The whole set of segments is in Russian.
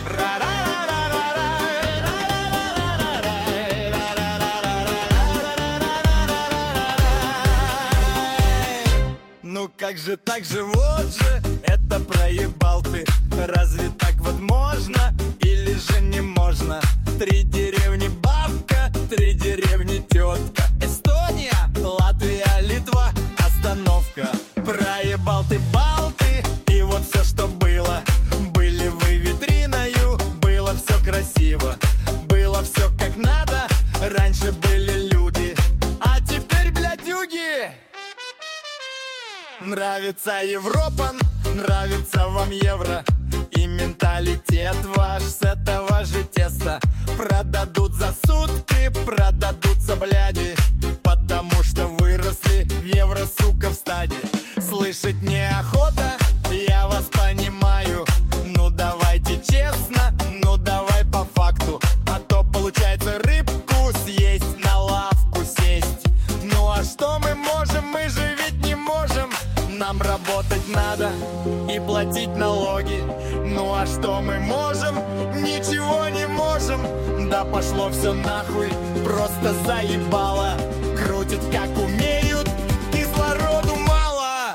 Ну как же так же, вот же, это проебал ты. Разве так вот можно, или же не можно? 3 деревни бабка, 3 деревни тетка. Эстония, Латвия, Литва, остановка. Проебал ты Балты, и вот все, что было. Были вы витриною, было все красиво. Было все как надо, раньше были люди, а теперь, блядь, юги. Нравится Европа, нравится вам евро. И менталитет ваш с этого же теста. Продадут за сутки, продадутся бляди, потому что выросли в евро, сука, в стаде. Слышать неохота, я вас понимаю. Ну давайте честно, ну давай по факту. А то получается рыбку съесть, на лавку сесть. Ну а что мы можем, мы же ведь не можем. Нам работать надо и платить налоги. Ну а что мы можем? Ничего не можем. Да пошло все нахуй, просто заебало. Крутят как умеют, кислороду мало.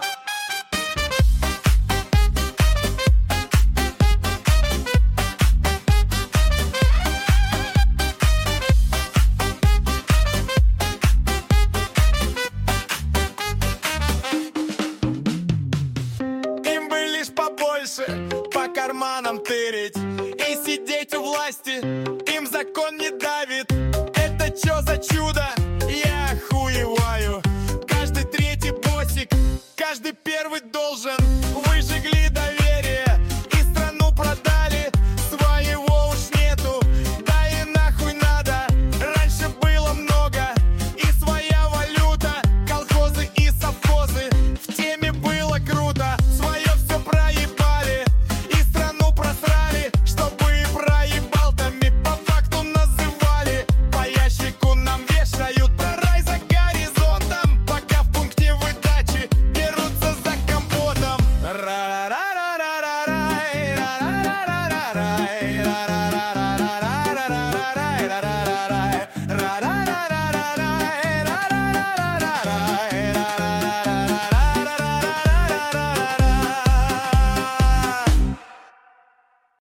Им бы лишь побольше по карманам тырить и сидеть у власти. Им закон не давит. Это чё за чудо?